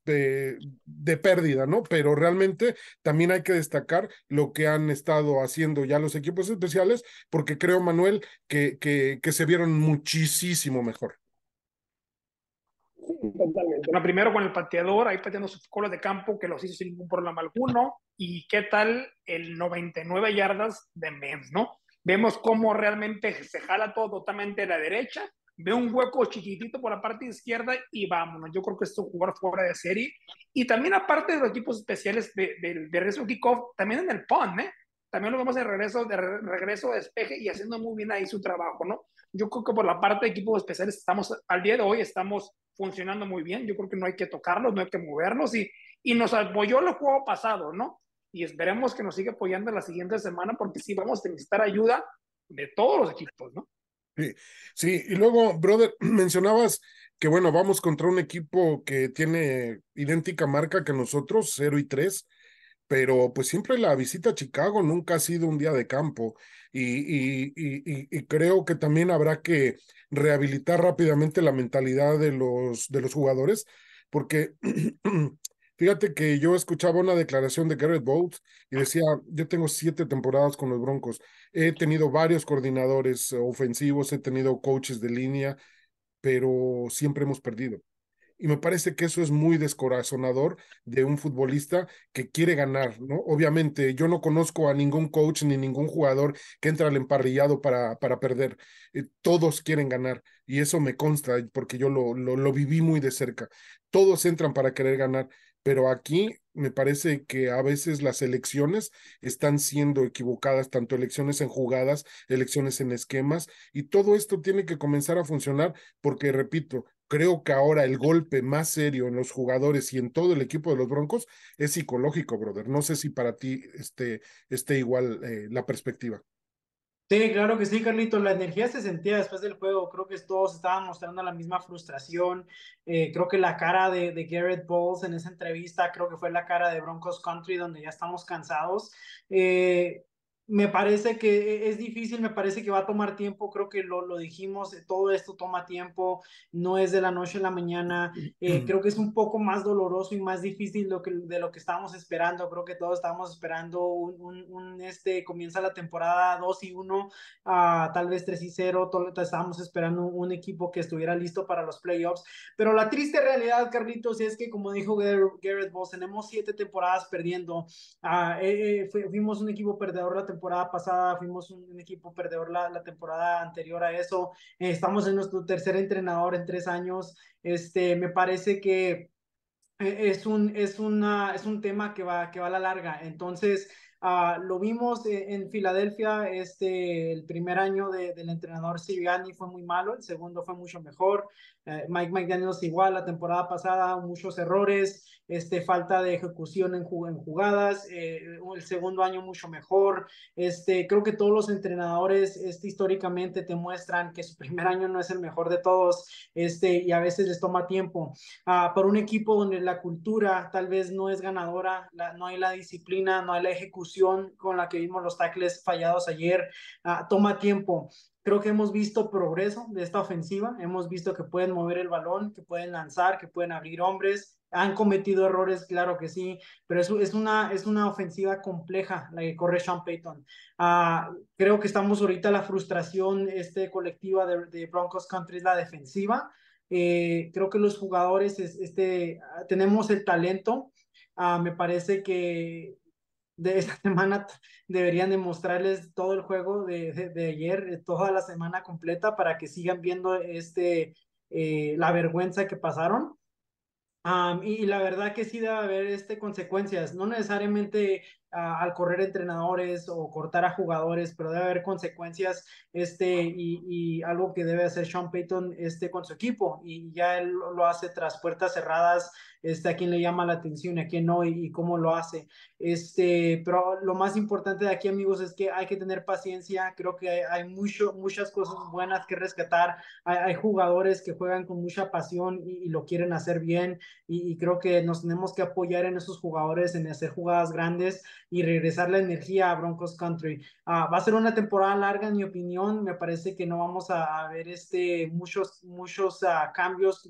de pérdida, ¿no? Pero realmente también hay que destacar lo que han estado haciendo ya los equipos especiales, porque creo, Manuel, que se vieron muchísimo mejor. Totalmente. Bueno, primero con el pateador, ahí pateando sus colas de campo, que los hizo sin ningún problema alguno. Y qué tal el 99 yardas de Mims, ¿no? Vemos cómo realmente se jala todo totalmente a la derecha, ve un hueco chiquitito por la parte izquierda y vámonos. Yo creo que es un jugador fuera de serie. Y también, aparte de los equipos especiales de regreso kickoff, también en el punt, ¿eh? También lo vemos regreso de despeje y haciendo muy bien ahí su trabajo, ¿no? Yo creo que por la parte de equipos especiales estamos, al día de hoy, estamos funcionando muy bien. Yo creo que no hay que tocarlos, no hay que moverlos y nos apoyó el juego pasado, ¿no? Y esperemos que nos siga apoyando la siguiente semana porque sí vamos a necesitar ayuda de todos los equipos, ¿no? Sí, sí, y luego, brother, mencionabas que bueno, vamos contra un equipo que tiene idéntica marca que nosotros, 0-3, pero pues siempre la visita a Chicago nunca ha sido un día de campo y creo que también habrá que rehabilitar rápidamente la mentalidad de los jugadores, porque fíjate que yo escuchaba una declaración de Garrett Bowles y decía, yo tengo 7 temporadas con los Broncos, he tenido varios coordinadores ofensivos, he tenido coaches de línea, pero siempre hemos perdido. Y me parece que eso es muy descorazonador de un futbolista que quiere ganar, ¿no? Obviamente, yo no conozco a ningún coach ni ningún jugador que entra al emparrillado para perder. Todos quieren ganar y eso me consta porque yo lo viví muy de cerca. Todos entran para querer ganar, pero aquí me parece que a veces las elecciones están siendo equivocadas, tanto elecciones en jugadas, elecciones en esquemas, y todo esto tiene que comenzar a funcionar porque, repito, creo que ahora el golpe más serio en los jugadores y en todo el equipo de los Broncos es psicológico, brother. No sé si para ti esté igual la perspectiva. Sí, claro que sí, Carlitos. La energía se sentía después del juego. Creo que todos estaban mostrando la misma frustración. Creo que la cara de Garrett Bowles en esa entrevista, creo que fue la cara de Broncos Country, donde ya estamos cansados. Eh, Me parece que es difícil, me parece que va a tomar tiempo. Creo que lo dijimos, todo esto toma tiempo, no es de la noche a la mañana. Creo que es un poco más doloroso y más difícil de lo que estábamos esperando. Creo que todos estábamos esperando comienza la temporada 2-1, tal vez 3-0. Estábamos esperando un equipo que estuviera listo para los playoffs. Pero la triste realidad, Carlitos, es que, como dijo Garrett Bowles, tenemos 7 temporadas perdiendo. Fuimos un equipo perdedor la temporada pasada, fuimos un equipo perdedor la temporada anterior a eso. Estamos en nuestro tercer entrenador en 3 años. Me parece que es un tema que va a la larga. Entonces, lo vimos en Filadelfia. El primer año del entrenador Sirianni fue muy malo, el segundo fue mucho mejor. Mike McDaniels igual, la temporada pasada muchos errores, falta de ejecución en jugadas. El segundo año mucho mejor. Creo que todos los entrenadores históricamente te muestran que su primer año no es el mejor de todos, y a veces les toma tiempo. Para un equipo donde la cultura tal vez no es ganadora, no hay la disciplina, no hay la ejecución con la que vimos los tackles fallados ayer. Toma tiempo. Creo que hemos visto progreso de esta ofensiva, hemos visto que pueden mover el balón, que pueden lanzar, que pueden abrir hombres. Han cometido errores, claro que sí, pero es una ofensiva compleja la que corre Sean Payton. Creo que estamos ahorita la frustración colectiva de Broncos Country es la defensiva. Creo que los jugadores tenemos el talento. Me parece que de esta semana deberían demostrarles todo el juego de ayer, toda la semana completa, para que sigan viendo la vergüenza que pasaron. Y la verdad que sí debe haber consecuencias, no necesariamente al correr entrenadores o cortar a jugadores, pero debe haber consecuencias, y algo que debe hacer Sean Payton con su equipo, y ya él lo hace tras puertas cerradas, a quién le llama la atención, a quién no, y cómo lo hace. Pero lo más importante de aquí, amigos, es que hay que tener paciencia. Creo que hay muchas cosas buenas que rescatar. Hay jugadores que juegan con mucha pasión y lo quieren hacer bien, y creo que nos tenemos que apoyar en esos jugadores, en hacer jugadas grandes y regresar la energía a Broncos Country. Va a ser una temporada larga, en mi opinión. Me parece que no vamos a ver muchos cambios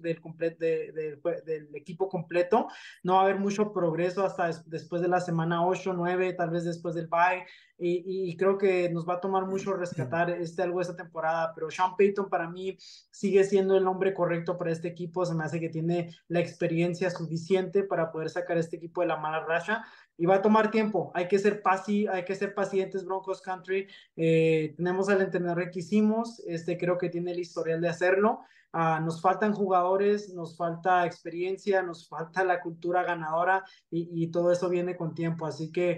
del equipo completo. No va a haber mucho progreso hasta después de la semana 8, 9, tal vez después del bye. Y creo que nos va a tomar mucho rescatar algo de esta temporada, pero Sean Payton para mí sigue siendo el hombre correcto para este equipo. Se me hace que tiene la experiencia suficiente para poder sacar a este equipo de la mala racha, y va a tomar tiempo. Hay que ser pacientes, Broncos Country. Tenemos al entrenador que quisimos, creo que tiene el historial de hacerlo. Nos faltan jugadores, nos falta experiencia, nos falta la cultura ganadora, y todo eso viene con tiempo. Así que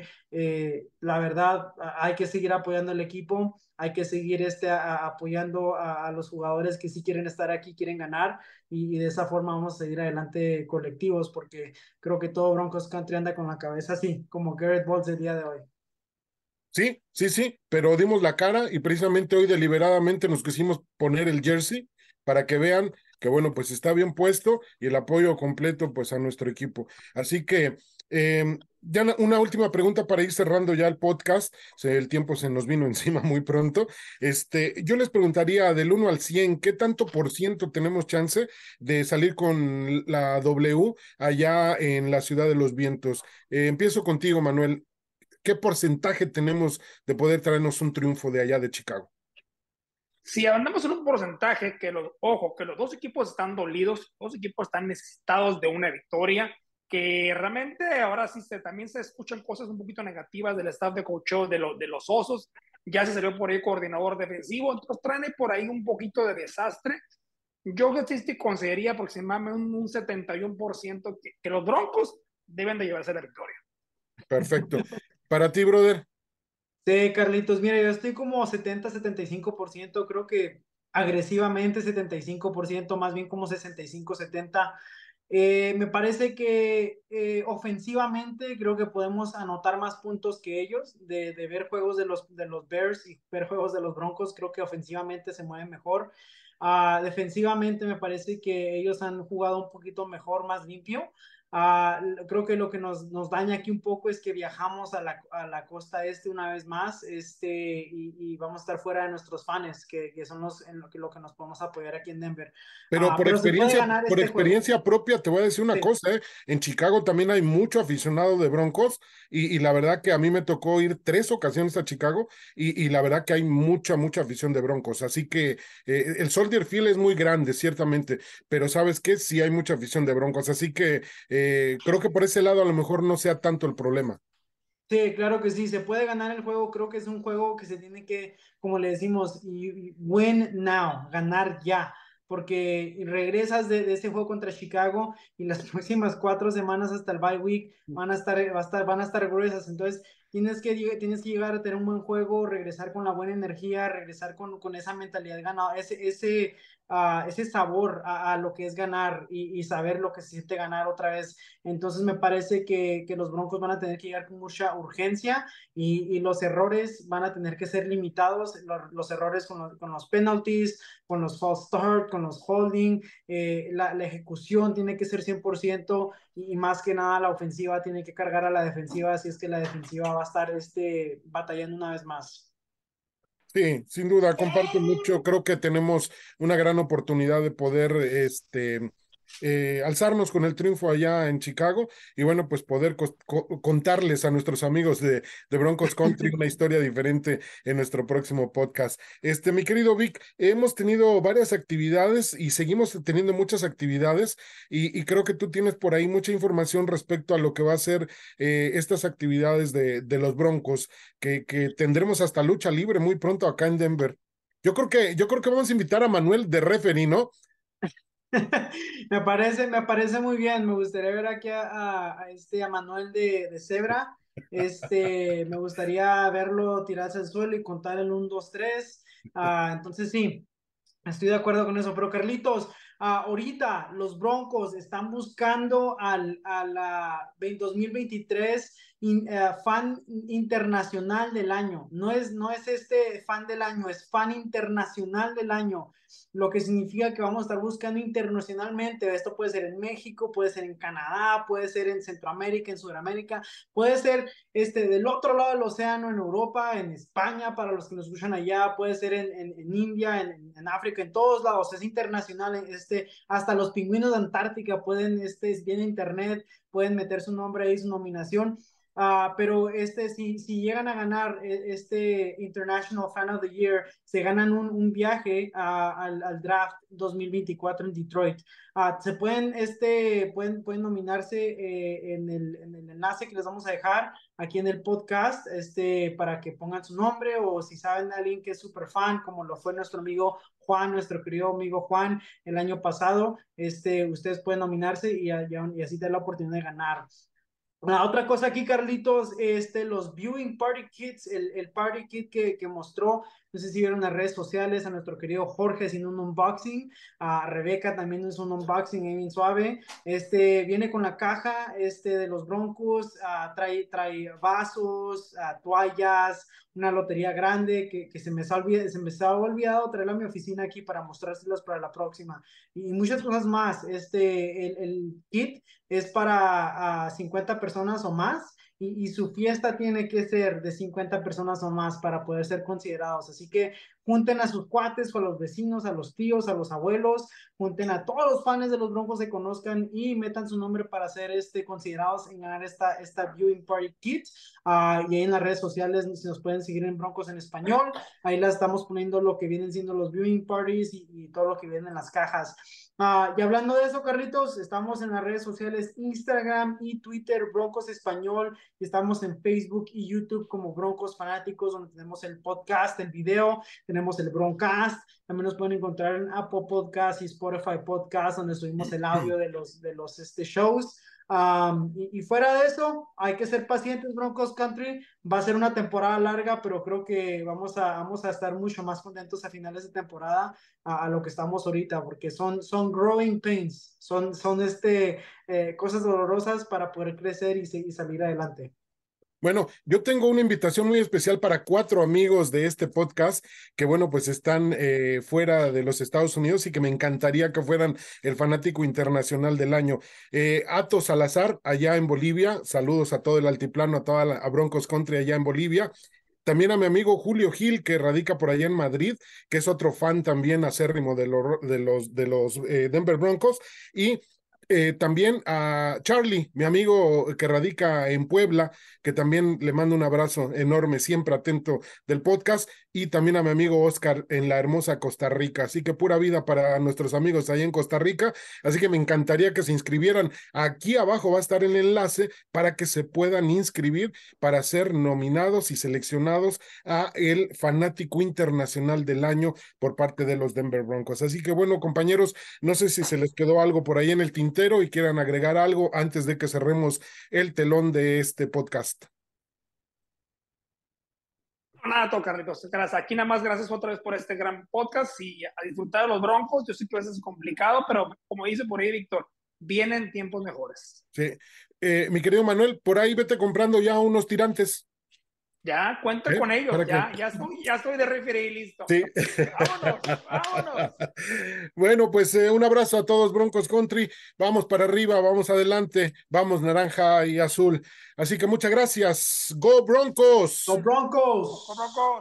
la verdad, hay que seguir apoyando al equipo, hay que seguir apoyando a los jugadores que sí quieren estar aquí, quieren ganar, y de esa forma vamos a seguir adelante colectivos, porque creo que todo Broncos Country anda con la cabeza así, como Garrett Bowles el día de hoy. Sí, sí, sí, pero dimos la cara y precisamente hoy deliberadamente nos quisimos poner el jersey para que vean que, bueno, pues está bien puesto y el apoyo completo pues a nuestro equipo. Así que ya una última pregunta para ir cerrando ya el podcast. El tiempo se nos vino encima muy pronto. Yo les preguntaría del 1 al 100, ¿qué tanto por ciento tenemos chance de salir con la W allá en la Ciudad de los Vientos? Empiezo contigo, Manuel. ¿Qué porcentaje tenemos de poder traernos un triunfo de allá de Chicago? Si andamos en un porcentaje ojo, que los dos equipos están dolidos, los dos equipos están necesitados de una victoria, que realmente ahora sí también se escuchan cosas un poquito negativas del staff de coacheo de los Osos. Ya se salió por ahí coordinador defensivo, entonces traen por ahí un poquito de desastre. Yo sí te consideraría aproximadamente un 71% que los Broncos deben de llevarse la victoria. Perfecto. Para ti, brother. Sí, Carlitos, mira, yo estoy como 70-75%, creo que agresivamente 75%, más bien como 65-70%. Me parece que ofensivamente creo que podemos anotar más puntos que ellos, de ver juegos de los Bears y ver juegos de los Broncos, creo que ofensivamente se mueven mejor. Defensivamente me parece que ellos han jugado un poquito mejor, más limpio. Creo que lo que nos daña aquí un poco es que viajamos a la costa este una vez más, y vamos a estar fuera de nuestros fans, que son en lo que nos podemos apoyar aquí en Denver. Pero Pero se puede ganar por este juego. experiencia propia, te voy a decir una Sí. cosa, ¿eh? En Chicago también hay mucho aficionado de Broncos y la verdad que a mí me tocó ir 3 ocasiones a Chicago y la verdad que hay mucha afición de Broncos. Así que el Soldier Field es muy grande, ciertamente, pero ¿sabes qué? Sí hay mucha afición de Broncos. Así que creo que por ese lado a lo mejor no sea tanto el problema. Sí, claro que sí, se puede ganar el juego, creo que es un juego que se tiene que, como le decimos, win now, ganar ya, porque regresas de ese juego contra Chicago y las próximas 4 semanas hasta el bye week van a estar gruesas, entonces tienes que llegar a tener un buen juego, regresar con la buena energía, regresar con esa mentalidad ganada, ese sabor a lo que es ganar y saber lo que se siente ganar otra vez. Entonces me parece que los Broncos van a tener que llegar con mucha urgencia y los errores van a tener que ser limitados, los errores con los penalties, con los false start, con los holding, la ejecución tiene que ser 100% y más que nada la ofensiva tiene que cargar a la defensiva si es que la defensiva va a estar batallando una vez más. Sí, sin duda, comparto mucho. Creo que tenemos una gran oportunidad de poder alzarnos con el triunfo allá en Chicago y bueno, pues poder contarles a nuestros amigos de Broncos Country una historia diferente en nuestro próximo podcast. Mi querido Vic, hemos tenido varias actividades y seguimos teniendo muchas actividades y creo que tú tienes por ahí mucha información respecto a lo que va a ser estas actividades de los Broncos que tendremos hasta lucha libre muy pronto acá en Denver. Yo creo que vamos a invitar a Manuel de referee, ¿no? Me parece muy bien. Me gustaría ver aquí a Manuel de Zebra. Me gustaría verlo tirarse al suelo y contar el 1, 2, 3. Entonces sí, estoy de acuerdo con eso, pero Carlitos, ahorita los Broncos están buscando a la 2023 fan internacional del año. No es este fan del año, es fan internacional del año, lo que significa que vamos a estar buscando internacionalmente. Esto puede ser en México, puede ser en Canadá, puede ser en Centroamérica, en Sudamérica, puede ser del otro lado del océano, en Europa, en España, para los que nos escuchan allá, puede ser en India, en África, en todos lados, es internacional. Hasta los pingüinos de Antártica pueden, viene internet, pueden meter su nombre ahí, su nominación. Pero si llegan a ganar International Fan of the Year, se ganan un viaje al draft 2024 en Detroit. Pueden nominarse en el enlace que les vamos a dejar aquí en el podcast, para que pongan su nombre, o si saben de alguien que es súper fan, como lo fue nuestro amigo Juan, nuestro querido amigo Juan el año pasado, ustedes pueden nominarse y así tener la oportunidad de ganar. Otra cosa aquí, Carlitos, los Viewing Party Kits, el Party Kit que mostró, no sé si vieron en las redes sociales, a nuestro querido Jorge haciendo un unboxing, a Rebeca también es un unboxing bien suave. Viene con la caja de los Broncos, trae vasos, toallas, una lotería grande que se me ha olvidado traerla a mi oficina aquí para mostrárselas para la próxima, y muchas cosas más. El kit es para 50 personas o más, y su fiesta tiene que ser de 50 personas o más para poder ser considerados. Así que junten a sus cuates o a los vecinos, a los tíos, a los abuelos, junten a todos los fans de los Broncos que conozcan y metan su nombre para ser considerados en ganar esta Viewing Party Kit. Y ahí en las redes sociales, si nos pueden seguir en Broncos en Español, ahí las estamos poniendo lo que vienen siendo los Viewing Parties y todo lo que viene en las cajas. Y hablando de eso, Carlitos, estamos en las redes sociales Instagram y Twitter, Broncos Español, y estamos en Facebook y YouTube como Broncos Fanáticos, donde tenemos el podcast en video, tenemos el Broncast, también nos pueden encontrar en Apple Podcast y Spotify Podcast, donde subimos el audio de los shows. Y fuera de eso, hay que ser pacientes, Broncos Country. Va a ser una temporada larga, pero creo que vamos a estar mucho más contentos a finales de temporada a lo que estamos ahorita, porque son growing pains, son cosas dolorosas para poder crecer y salir adelante. Bueno, yo tengo una invitación muy especial para 4 amigos de este podcast que, bueno, pues están fuera de los Estados Unidos y que me encantaría que fueran el fanático internacional del año. Ato Salazar, allá en Bolivia, saludos a todo el altiplano, a Broncos Country allá en Bolivia. También a mi amigo Julio Gil, que radica por allá en Madrid, que es otro fan también acérrimo de los Denver Broncos. Y también a Charlie, mi amigo que radica en Puebla, que también le mando un abrazo enorme, siempre atento del podcast, y también a mi amigo Oscar en la hermosa Costa Rica. Así que pura vida para nuestros amigos allá en Costa Rica. Así que me encantaría que se inscribieran. Aquí abajo va a estar el enlace para que se puedan inscribir para ser nominados y seleccionados a el fanático internacional del año por parte de los Denver Broncos. Así que bueno, compañeros, no sé si se les quedó algo por ahí en el tintero y quieran agregar algo antes de que cerremos el telón de este podcast. Nada, Carlitos. Aquí nada más gracias otra vez por este gran podcast y a disfrutar de los Broncos. Yo sé que a veces es complicado, pero como dice por ahí Víctor, vienen tiempos mejores. Sí. Mi querido Manuel, por ahí vete comprando ya unos tirantes. Ya, cuenta con ellos, ya estoy de referee listo. Sí. Vámonos. Bueno, pues un abrazo a todos Broncos Country, vamos para arriba, vamos adelante, vamos naranja y azul. Así que muchas gracias. ¡Go Broncos! ¡Go Broncos! ¡Go Broncos!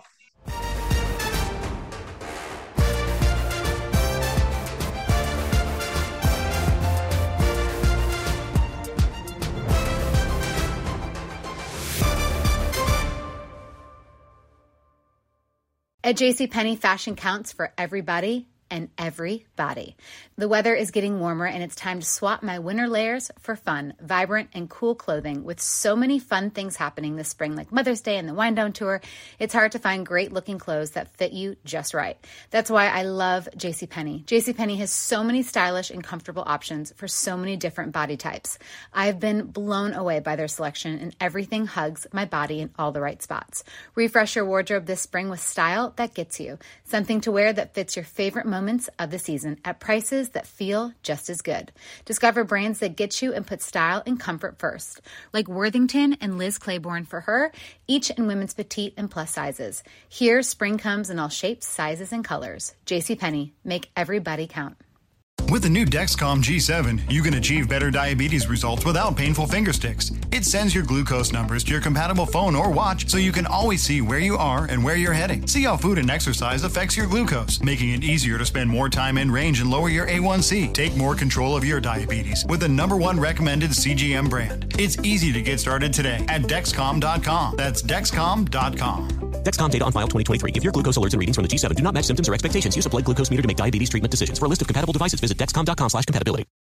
At JCPenney, fashion counts for everybody and everybody. The weather is getting warmer and it's time to swap my winter layers for fun, vibrant, and cool clothing. With so many fun things happening this spring, like Mother's Day and the Wind Down Tour, it's hard to find great looking clothes that fit you just right. That's why I love JCPenney. JCPenney has so many stylish and comfortable options for so many different body types. I've been blown away by their selection, and everything hugs my body in all the right spots. Refresh your wardrobe this spring with style that gets you. Something to wear that fits your favorite moments of the season at prices that feel just as good. Discover brands that get you and put style and comfort first, like Worthington and Liz Claiborne for her, each in women's petite and plus sizes. Here, spring comes in all shapes, sizes, and colors. JCPenney, make everybody count. With the new Dexcom G7, you can achieve better diabetes results without painful finger sticks. It sends your glucose numbers to your compatible phone or watch so you can always see where you are and where you're heading. See how food and exercise affects your glucose, making it easier to spend more time in range and lower your A1C. Take more control of your diabetes with the #1 recommended CGM brand. It's easy to get started today at Dexcom.com. That's Dexcom.com. Dexcom data on file 2023. If your glucose alerts and readings from the G7 do not match symptoms or expectations, use a blood glucose meter to make diabetes treatment decisions. For a list of compatible devices, visit Dexcom.com/compatibility.